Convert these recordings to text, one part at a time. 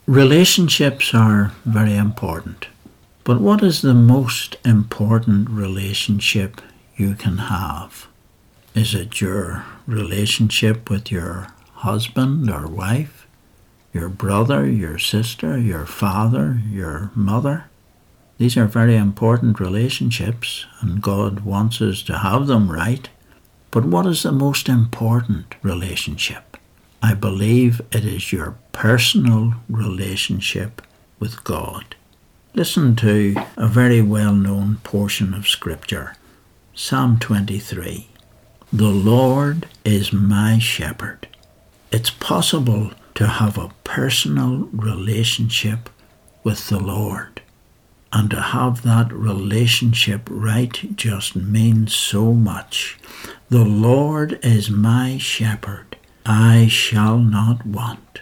Relationships are very important. But what is the most important relationship you can have? Is it your relationship with your husband or wife, your brother, your sister, your father, your mother? These are very important relationships, and God wants us to have them right. But what is the most important relationship? I believe it is your personal relationship with God. Listen to a very well-known portion of Scripture, Psalm 23. The Lord is my shepherd. It's possible to have a personal relationship with the Lord. And to have that relationship right just means so much. The Lord is my shepherd. I shall not want.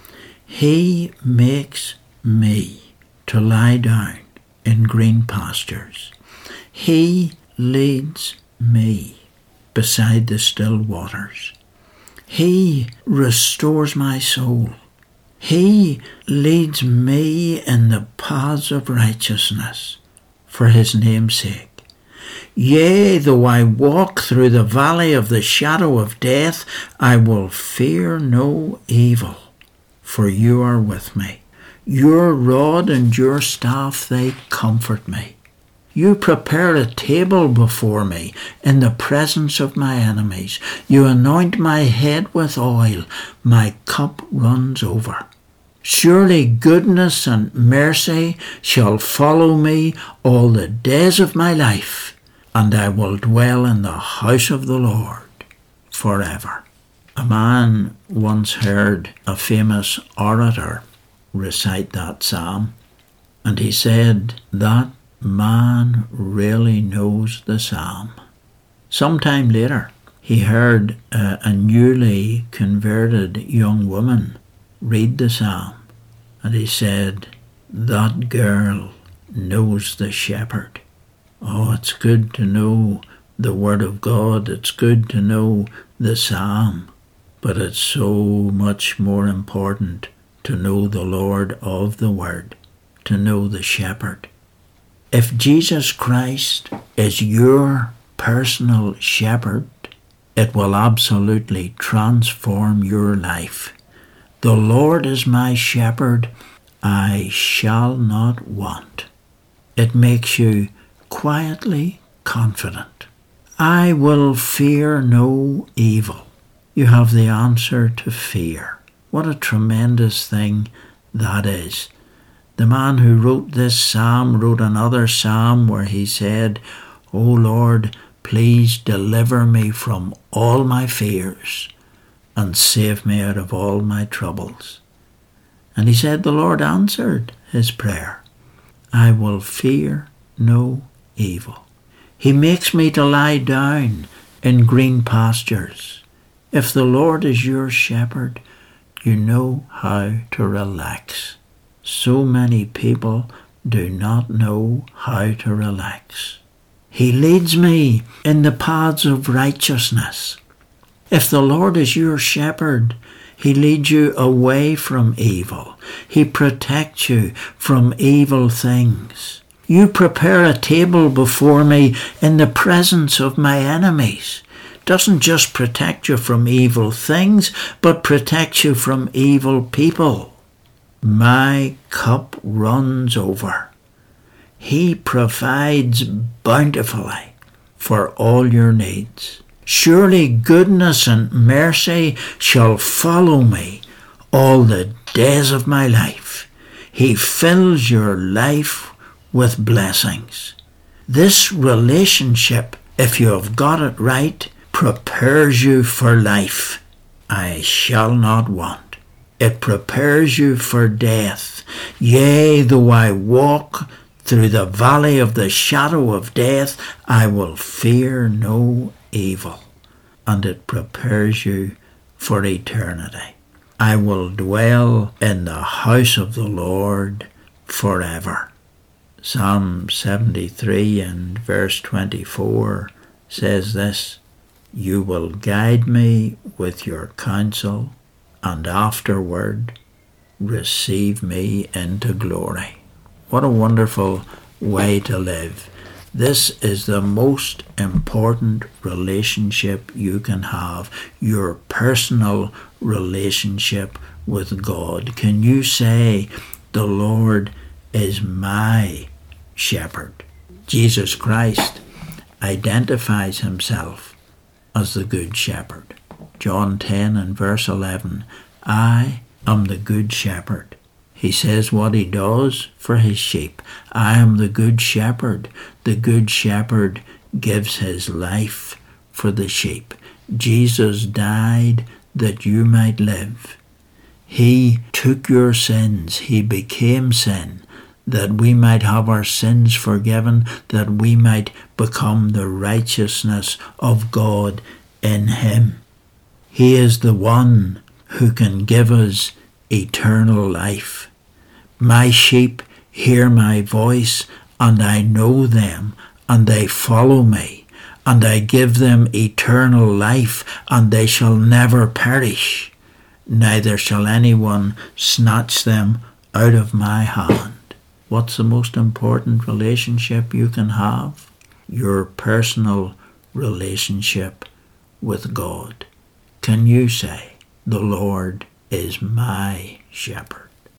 He makes me to lie down in green pastures. He leads me beside the still waters. He restores my soul. He leads me in the paths of righteousness for his name's sake. Yea, though I walk through the valley of the shadow of death, I will fear no evil, for you are with me. Your rod and your staff, they comfort me. You prepare a table before me in the presence of my enemies. You anoint my head with oil. My cup runs over. Surely goodness and mercy shall follow me all the days of my life, and I will dwell in the house of the Lord forever. A man once heard a famous orator recite that psalm, and he said, that man really knows the psalm. Sometime later, he heard a newly converted young woman read the psalm, and he said, that girl knows the shepherd. Oh, it's good to know the Word of God. It's good to know the psalm. But it's so much more important to know the Lord of the Word, to know the shepherd. If Jesus Christ is your personal shepherd, it will absolutely transform your life. The Lord is my shepherd, I shall not want. It makes you quietly confident. I will fear no evil. You have the answer to fear. What a tremendous thing that is. The man who wrote this psalm wrote another psalm where he said, O Lord, please deliver me from all my fears and save me out of all my troubles. And he said the Lord answered his prayer. I will fear no evil. He makes me to lie down in green pastures. If the Lord is your shepherd, you know how to relax. So many people do not know how to relax. He leads me in the paths of righteousness. If the Lord is your shepherd, he leads you away from evil. He protects you from evil things. You prepare a table before me in the presence of my enemies. Doesn't just protect you from evil things, but protects you from evil people. My cup runs over. He provides bountifully for all your needs. Surely goodness and mercy shall follow me all the days of my life. He fills your life with blessings. This relationship, if you have got it right, prepares you for life. I shall not want. It prepares you for death. Yea, though I walk through the valley of the shadow of death, I will fear no evil. And it prepares you for eternity. I will dwell in the house of the Lord forever. Psalm 73 and verse 24 says this, You will guide me with your counsel, and afterward receive me into glory. What a wonderful way to live. This is the most important relationship you can have, your personal relationship with God. Can you say, the Lord is my shepherd? Jesus Christ identifies himself as the Good Shepherd. John 10 and verse 11, I am the Good Shepherd. He says what he does for his sheep. I am the Good Shepherd. The Good Shepherd gives his life for the sheep. Jesus died that you might live. He took your sins. He became sin, that we might have our sins forgiven, that we might become the righteousness of God in him. He is the one who can give us eternal life. My sheep hear my voice, and I know them, and they follow me, and I give them eternal life, and they shall never perish, neither shall anyone snatch them out of my hand. What's the most important relationship you can have? Your personal relationship with God. Can you say, the Lord is my shepherd?